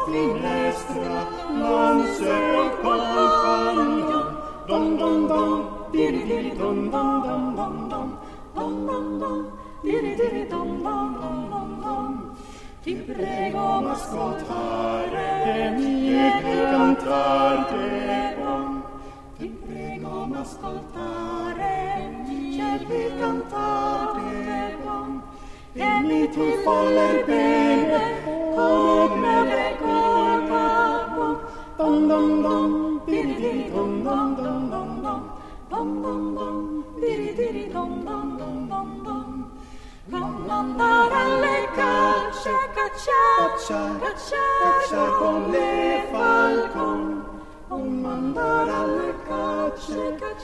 finestra lancia il compagno. Dom dom dom, diri diri dom dom dom dom dom, dom dom dom, diri diri dom dom dom dom dom. Ti prego m'ascoltare e mieti cantare bon. Ti prego m'ascoltare e mieti cantare bon. E mi ti voler bene come recolta bon. Dom dom dom, diri diri dom dom dom dom dom, dom dom dom, diri diri dom dom dom dom dom. Come andare alle cacce, cacciar con le falcon. Come andare alle cacce,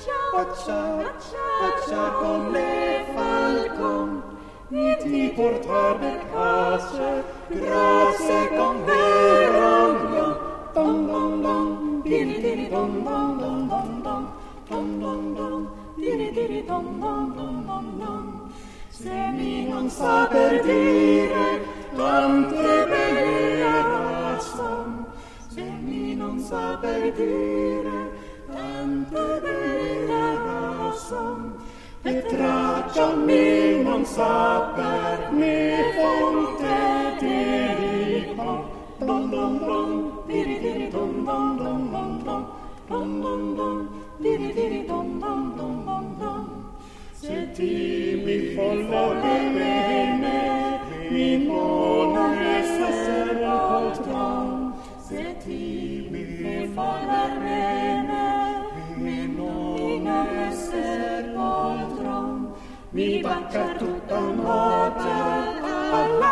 cacciar con le falcon. E ti portar per casse grasse con verogno. Dom dom dom, diri diri dom dom dom dom dom, dom dom dom, diri diri dom dom dom dom dom. Se mi non saper dire tante belle son, se mi non saper dire tante belle son, e traccia mi non saper mi fonte dico. Dom dom dom, diri diri dom dom dom dom dom, dom dom dom, diri diri dom dom dom dom dom. Se ti mi volle bene, mi non essere poltron. Se ti mi volle bene, mi non essere poltron. Mi bacca tutta notte, alla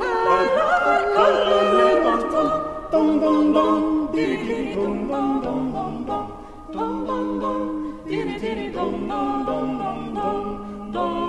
dom dom dom, diri diri dom dom dom dom dom, dom dom dom, diri diri dom dom dom dom dom dom.